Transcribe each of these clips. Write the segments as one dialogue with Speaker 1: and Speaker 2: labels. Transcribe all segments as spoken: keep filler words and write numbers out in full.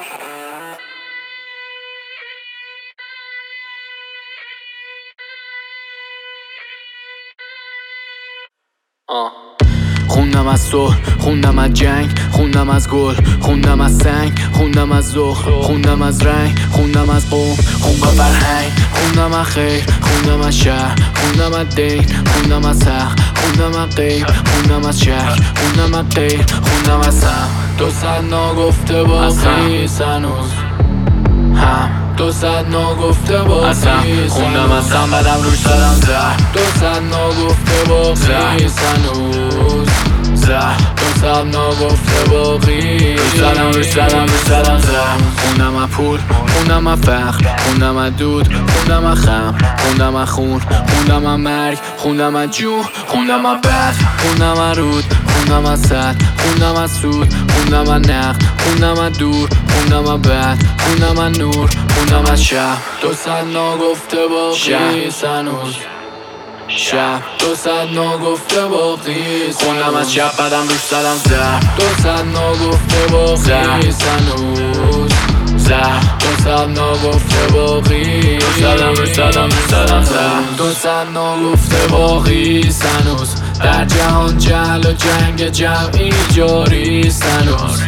Speaker 1: آه. خوندم از تو، خوندم از جنگ، خوندم از گل، خوندم از سنگ، خوندم از ذوق، خوندم از رنگ، خوندم از قوم، خوندم فرهنگ، خوندم از خیر، خوندم از شهر، خوندم از دین، خوندم از حق، خوندم از غیب، خوندم از شک، خوندم از غیر، خوندم از هم. دو صد ناگفته باقی هنوز هم دو صد ناگفته باقی خوندم از هم بدم روش دادم زهر. دو صد ناگفته باقی هنوز زهر. دو صد ناگفته باقی روش دادم روش دادم روش دادم زهر. خوندم از پول، خوندم از فقر، خوندم از دود، خوندم از خم، خوندم از خون، خوندم از مرگ، خوندم از جون، خوندم از بد، خوندم از رود، خوندم از صد، خوندم از سود، خوندم از نقد، خوندم از دور، خوندم از بد، خوندم از نور، خوندم از شب. دو صد ناگفته باقی هنوز شب. دو صد ناگفته باقی خوندم از شب بدم روش زدم زهر. دو صد ناگفته باقی هنوز زهر. دو صد ناگفته باقی روش زدم روش زدم روش زدم زهر. دو صد ناگفته باقی هنوز در جهان جهل و جنگ جمعی جاری هنوز.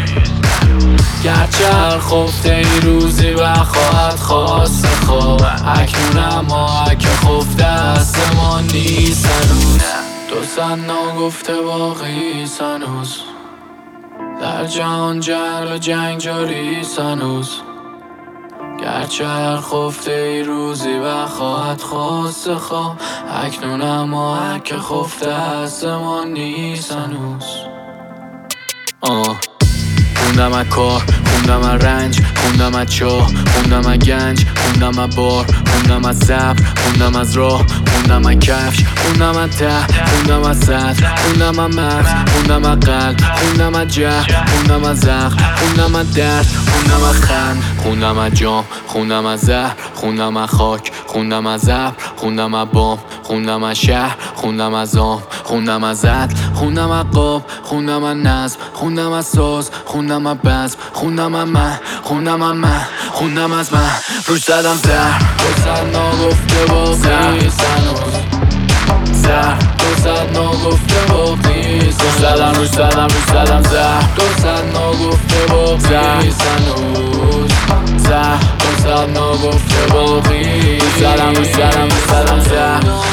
Speaker 1: گرچه هر خفته ای روزی و خواهد خواست خواب، اکنون اما که خفته است ما نیست هنوز. دو صد ناگفته باقی هنوز در جهان جهل و جنگ جاری هنوز. گرچه هر خفته ای روزی و خواهد خواست خواب، اکنون اما که خفته است ما نیست هنوز. آه خوندم از کار، خوندم از رنج، خوندم از چاه، خوندم از گنج، خوندم از بار، خوندم از صبر، خوندم از راه، خوندم از کفش، خوندم از ته، خوندم از سطح، خوندم از مغز، خوندم از قلب، خوندم از جهل، خوندم از زخم، خوندم از درد، خوندم از خند، خوندم از جام، خوندم از زهر، خوندم از خاک، خوندم از ابر، خوندم از بام، خوندم از شهر، خوندم از عام، خوندم از عدل، خوندم از قاب، خوندم از نظم، خوندم از ساز، خوندم از بزم، خوندم از من، خوندم از من، خوندم از من روش زدم زهر. دو صد ناگفته باقی هنوز زهر. دو صد ناگفته باقی روش زدم روش زدم روش زدم زهر. دو صد ناگفته باقی هنوز زهر. دو صد ناگفته باقی روش زدم روش زدم روش زدم زهر.